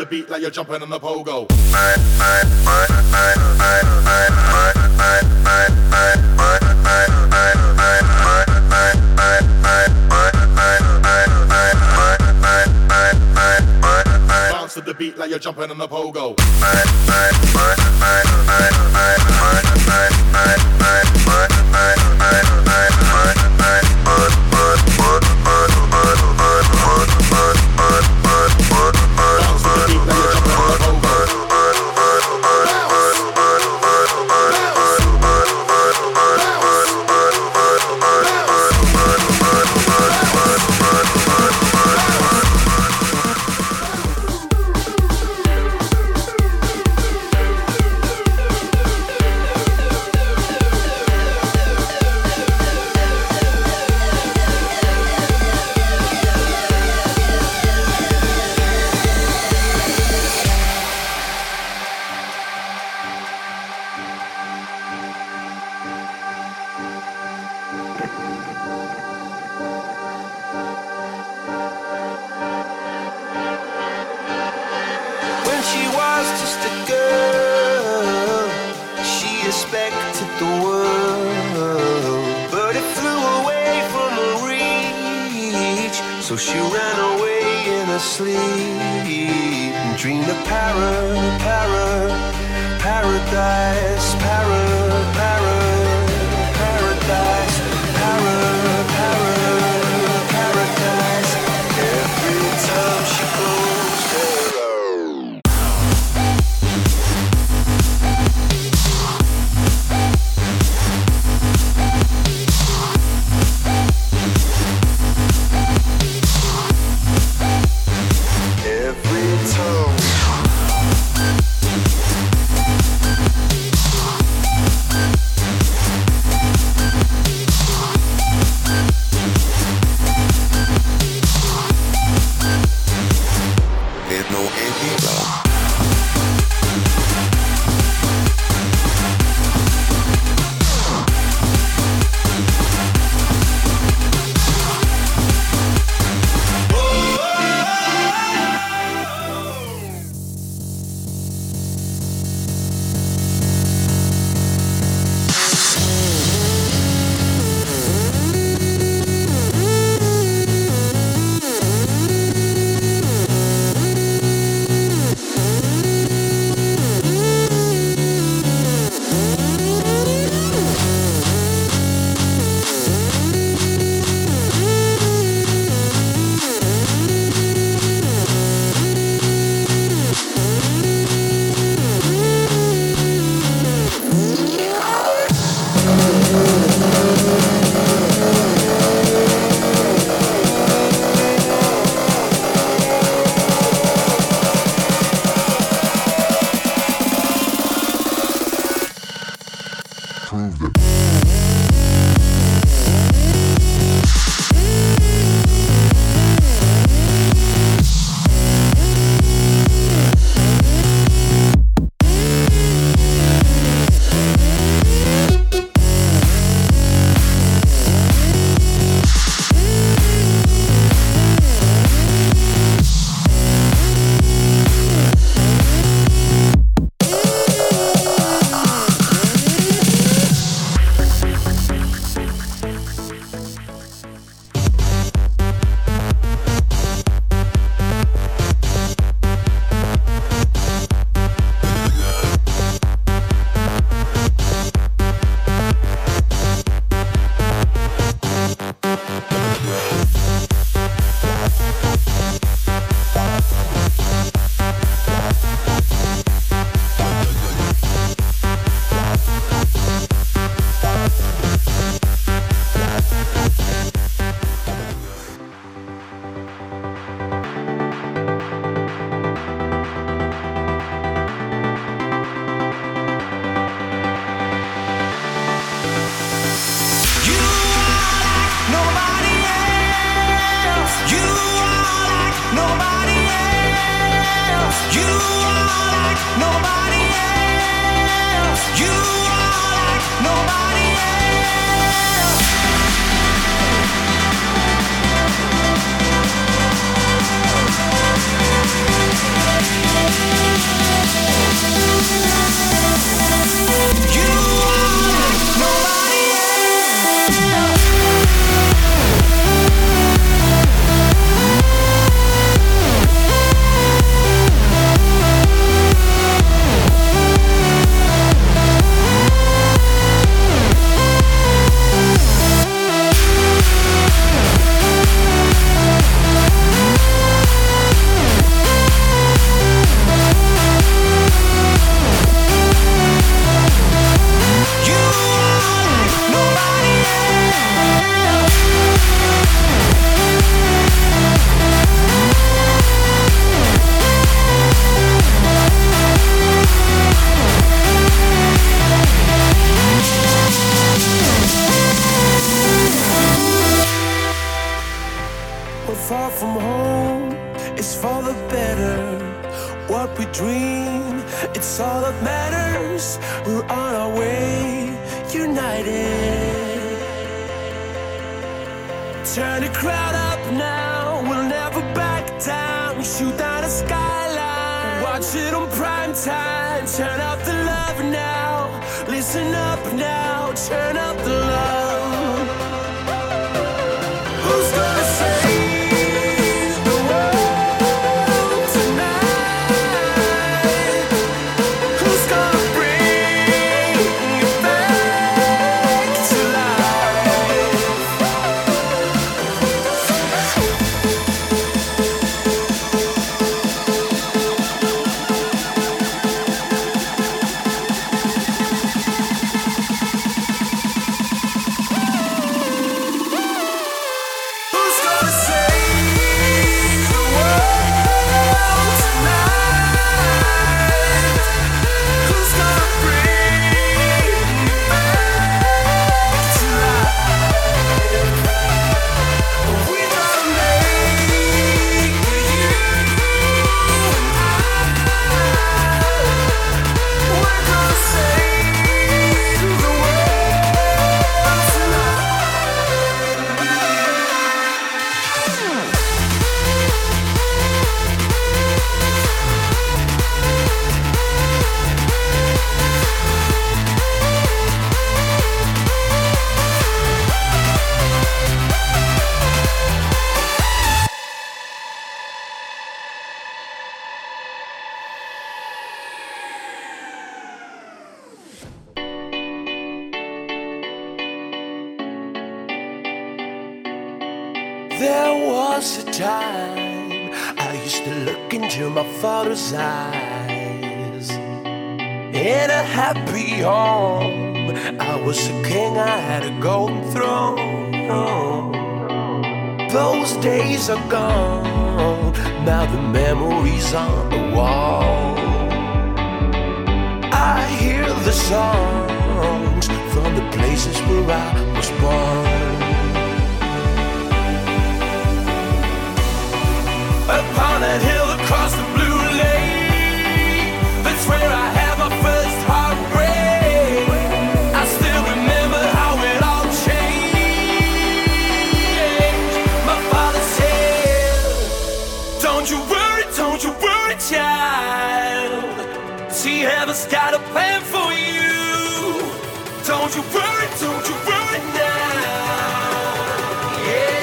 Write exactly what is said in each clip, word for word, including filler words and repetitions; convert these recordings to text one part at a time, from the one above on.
beat like you're jumping on the pogo. Bounce to the beat like you're jumping on the pogo. Every time far from home is for the better. What we dream, it's all that matters. We're on our way, united. Turn the crowd up now, we'll never back down. Shoot down the skyline, watch it on prime time. Turn up the love now, listen up now, turn up the love. Who's gonna save the world tonight? Who's gonna bring it back to life? Who's gonna save the world tonight? Who's gonna bring it back to life? We're gonna make you and I. We're gonna save the world tonight. There was a time I used to look into my father's eyes. In a happy home, I was a king, I had a golden throne. Those days are gone, now the memories on the wall. I hear the songs from the places where I was born. Upon that hill across the blue lake, that's where I had my first heartbreak. I still remember how it all changed. My father said, don't you worry, don't you worry, child. See, heaven's got a plan for you. Don't you worry, don't you worry now. Yeah.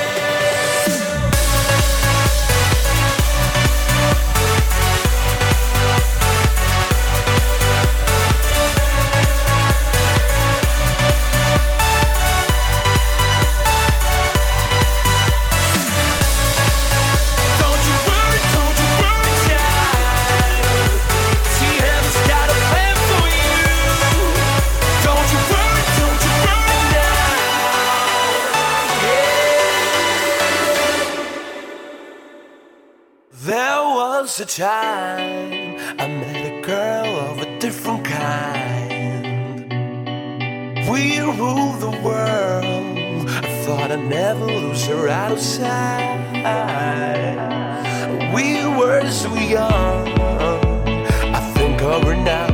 Don't you worry, don't you worry, child. See, heaven's got a plan for you. Don't you worry, don't you worry now. Yeah. There was a time I met a girl of a different kind. We ruled the world. I thought I'd never lose her out of sight. We were so young. I think of her now